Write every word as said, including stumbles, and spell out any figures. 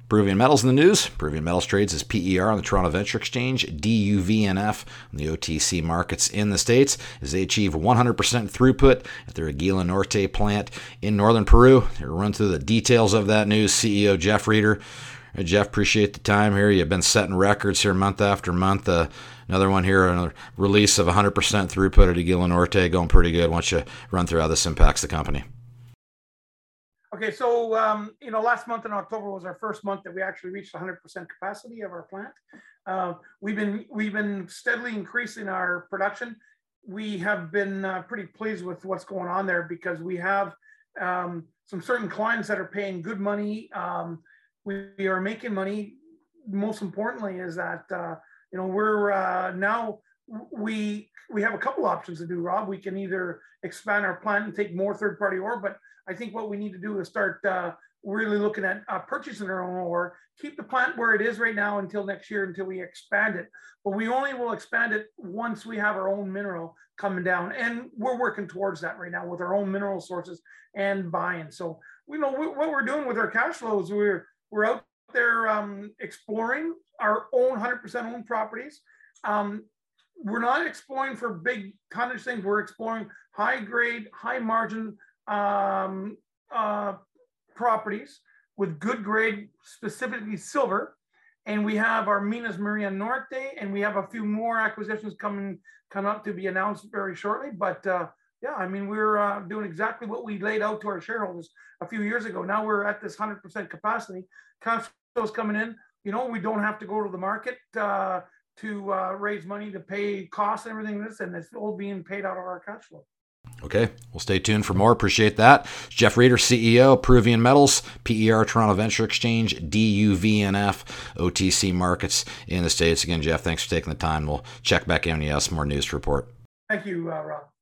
Peruvian Metals in the news. Peruvian Metals trades as P E R on the Toronto Venture Exchange, D U V N F on the O T C markets in the States as they achieve one hundred percent throughput at their Aguila Norte plant in northern Peru. To run through the details of that news, C E O Jeff Reeder. Hey, Jeff, appreciate the time here. You've been setting records here month after month. Uh, another one here, another release of one hundred percent throughput at Aguila Norte, going pretty good. Why don't you run through how this impacts the company? Okay, so um, you know, last month in October was our first month that we actually reached one hundred percent capacity of our plant. Uh, we've been we've been steadily increasing our production. We have been uh, pretty pleased with what's going on there because we have um, some certain clients that are paying good money. Um, we, we are making money. Most importantly, is that uh, you know we're uh, now we we have a couple options to do, Rob. We can either expand our plant and take more third-party ore, but I think what we need to do is start uh, really looking at uh, purchasing our own ore, keep the plant where it is right now until next year, until we expand it. But we only will expand it once we have our own mineral coming down. And we're working towards that right now with our own mineral sources and buying. So, you know, we, what we're doing with our cash flows, we're, we're out there um, exploring our own one hundred percent owned properties. Um, we're not exploring for big tonnage things. We're exploring high grade, high margin um uh properties with good grade, specifically silver. And we have our Minas Maria Norte, and we have a few more acquisitions coming come up to be announced very shortly. But uh yeah, I mean, we're uh, doing exactly what we laid out to our shareholders a few years ago. Now we're at this one hundred percent capacity. Cash flows coming in. You know, we don't have to go to the market uh to uh raise money to pay costs and everything this, and it's all being paid out of our cash flow. Okay, we'll stay tuned for more. Appreciate that. Jeff Reeder, C E O, Peruvian Metals, P E R, Toronto Venture Exchange, D U V N F, O T C markets in the States. Again, Jeff, thanks for taking the time. We'll check back in when you have some more news to report. Thank you, uh, Rob.